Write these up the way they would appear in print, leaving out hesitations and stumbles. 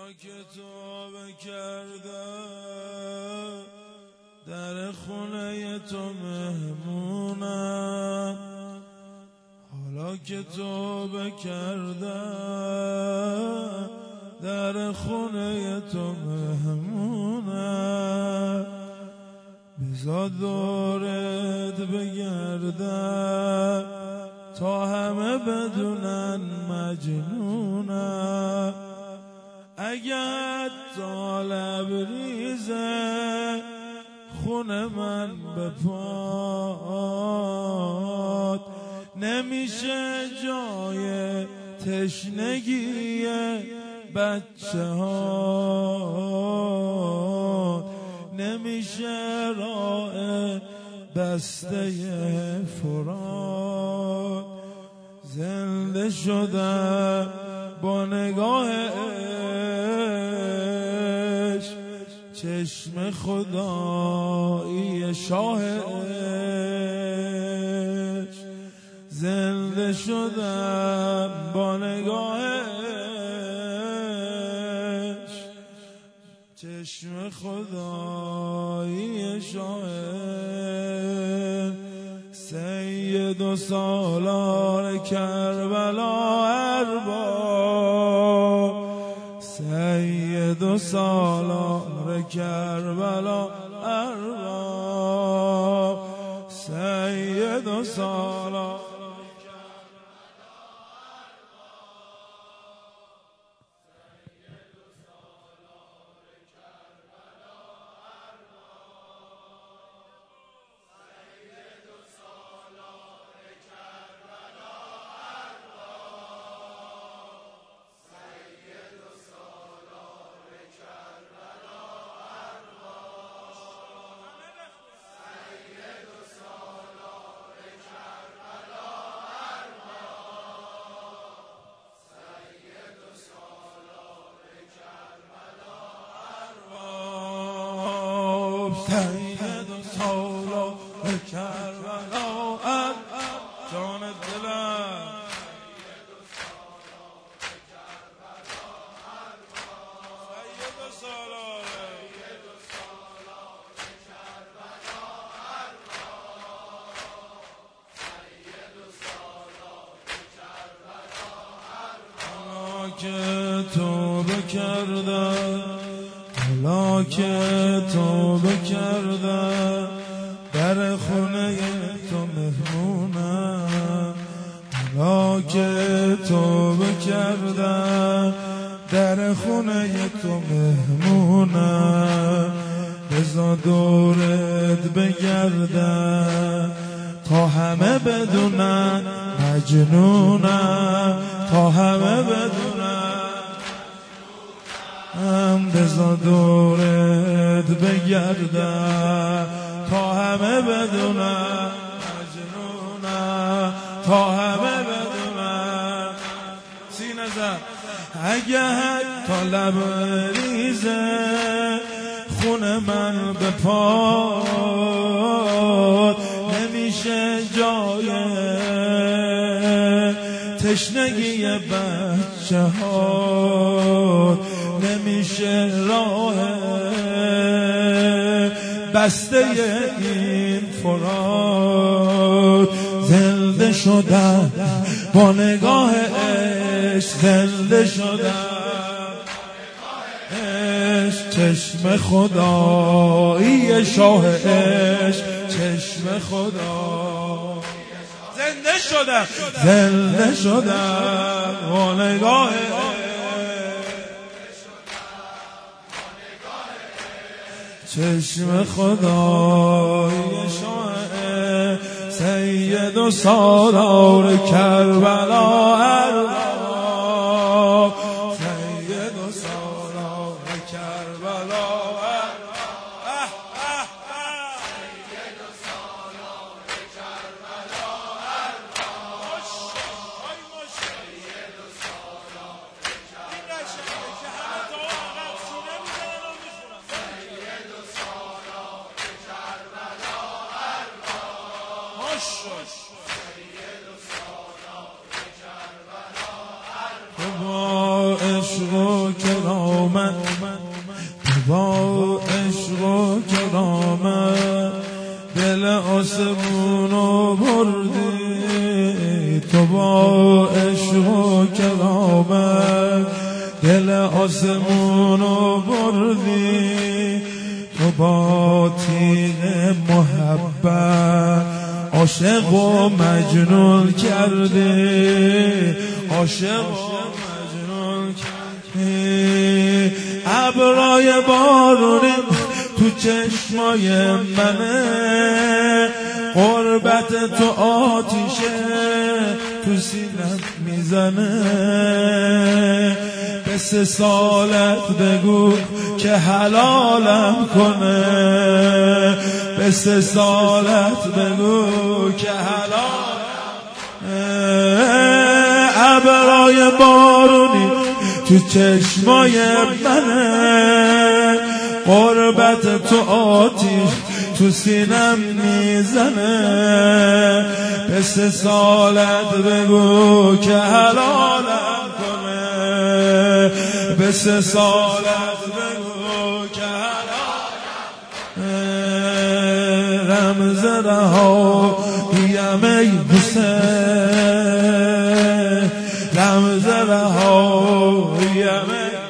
که توبه کرده در خونه تو مهمونم، حالا که توبه کرده در خونه تو مهمونم، بذار دورت بگردم تا همه بدونن مجنونم. اگر طالب ریزه خونه من به پات، نمیشه جای تشنگی بچه ها، نمیشه راه بسته فرات. زنده شدم با نگاه عشق، چشم خدایی شاه عشق. زنده شدم با نگاه عشق، چشم خدایی شاه عشق. سید و سالار کربلا ارباب، سید و سالار کربلا ارباب، سید و سالار سید و سالار کربلا جان دلم. سید و سالار که توبه کردم، حالا که توبه کردم در خونه تو مهمونم، حالا که توبه کردم در خونه تو مهمونم. بذار دورت بگردم تا همه بدونن مجنونم، تا همه بدونن. بذار دورت بگردم تا همه بدونن مجنونم، تا همه بدونن. سینه زن اگه طالب ریزه خونه من به پات، نمیشه جای تشنگی بچه ها، نمیشه راه بسته این فرات. زنده شدم با نگاه عشق، زنده شدم عشق، چشم خدایی شاه عشق، چشم خدا. زنده شدم، زنده شدم با نگاه چشم خدای شاه سید و سالار کربلا ارباب، سید و سالار کربلا ارباب، سید و سالار کربلا ارباب، سید و سالار با عشق و کرام آمد با عشق و کرامت دل آسمونو بردی تو با عشق و کرامت دل آسمونو بردی تو با تیغ محبت عاشق و مجنون کردی عاشق و مجنون کردی ابرای بارونی تو چشمای منه قربت تو آتیشه تو سینم میزنه به 3 سالت بگو که حلالم کنه به 3 سالت بگو که حلالم ابرای بارونی تو چشمای منه قربت تو آتیش تو سینم میزنه به 3 سالت بگو که حلالم کنه به 3 سالت بگو که حلالم رمز رهاییم ای حسین رمز رهاییم ای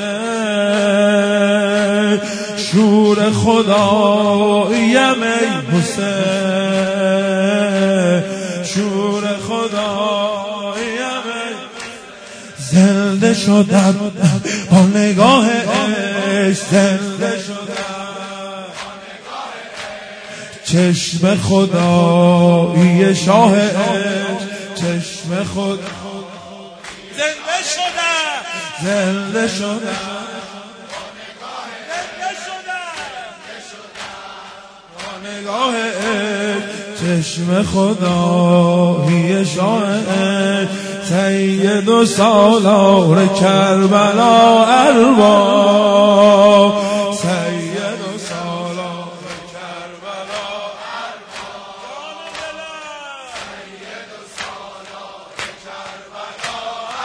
حسین شور خداییم ای حسین شور خداییم ای زنده شدم با نگاه عشق زنده شدم چشم خدایی شاه عشق چشم خدا زنده شدم زنده شدم نگاه چشم خدایی شاه سید و سالار کربلا ارواح سید و سالار کربلا سید و سالار کربلا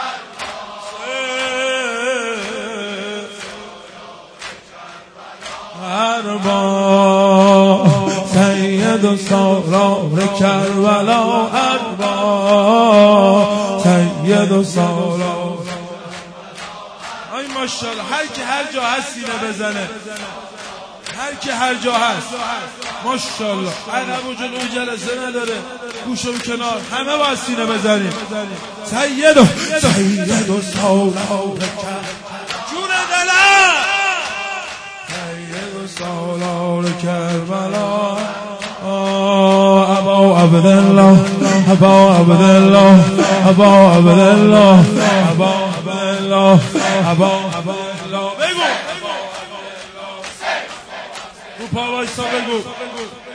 ارواح سید و سالار کربلا ارواح سید و سالار آی ماشاءالله هر کی هر جا هست سینه بزنه هر کی هر جا هست ماشاءالله عرب و جلوی جلسه نداره گوشو کنار همه باید سینه بزنیم سید و سالار جون دلم سید و سالار کربلا ابا عبدالله ابا عبدالله ابا عبدالله ابا عبدالله ابا عبدالله بگو رو پا وایسا بگو